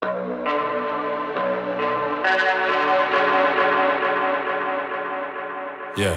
Yeah.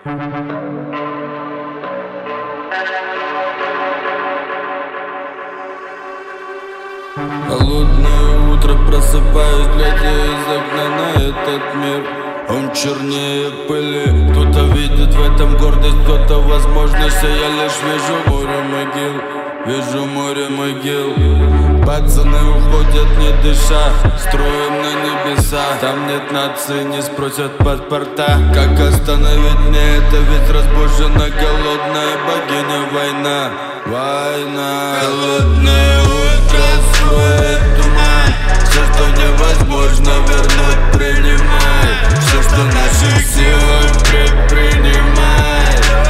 Холодное утро, просыпаюсь, глядя из окна на этот мир. Он чернее пыли, кто-то видит в этом гордость, кто-то возможность, а я лишь вижу море могил. Вижу море могил. Пацаны уходят не дыша, строим на небеса. Там нет нации, не спросят паспорта. Как остановить мне это, ведь разбужена голодная богиня война. Война. Холодное утро строит туман. Все, что невозможно вернуть, принимай. Все, что в наших силах, предпринимай.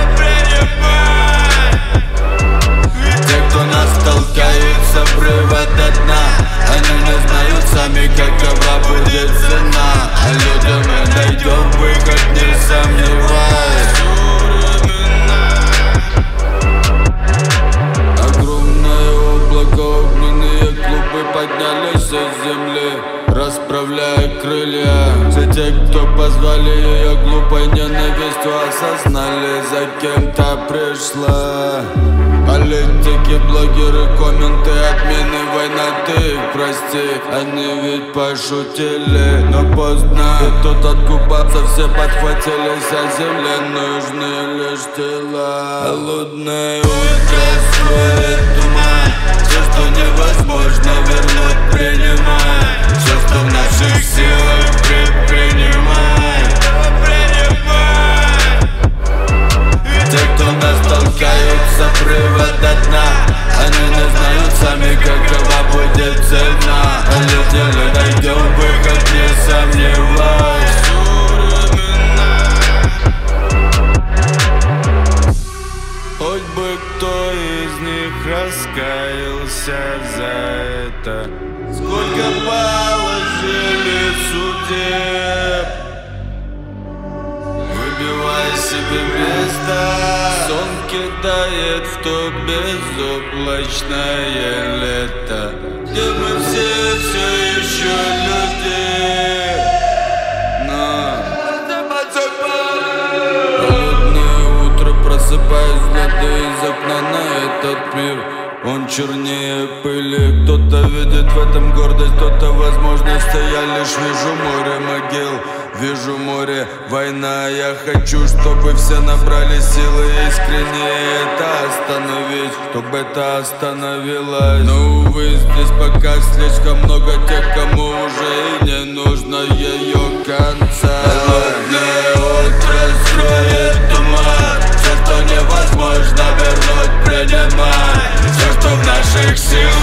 Толкаются обрыва до дна. Они не знают сами, какова будет цена. А людям мы найдем выход, не сомневаюсь. Огромное облако, огненные клубы поднялись из земли, расправляя крылья. Все те, кто позвали ее глупой ненавистью, осознали, за кем-то пришла. Политики, блогеры, комменты, админы, война, ты их прости. Они ведь пошутили, но поздно. И тут откупаться все подхватились, а земле нужны лишь тела. Холодное утро строит туман. Все, что невозможно вернуть, принимай. Все, что в наших силах, предпринимай. Те, кто нас толкают с обрыва до дна, они не знают сами, какова будет цена. А летели, найдем выход, не сомневаюсь. Хоть бы кто из них раскаялся за это. Сколько положили судеб, выбивай себе место. Сон кидает в то безоблачное лето, где мы все еще люди. Но холодное утро, просыпаюсь, глядя из окна на этот мир. Он чернее пыли, кто-то видит в этом гордость, кто-то возможность, а я лишь вижу море могил. Вижу море, война, я хочу, чтобы все набрали силы искренне это остановить, чтобы это остановилось. Но увы, здесь пока слишком много тех, кому уже и не нужно ее конца. Холодное утро строит туман. Все, что невозможно вернуть, принимай. Все, что в наших силах.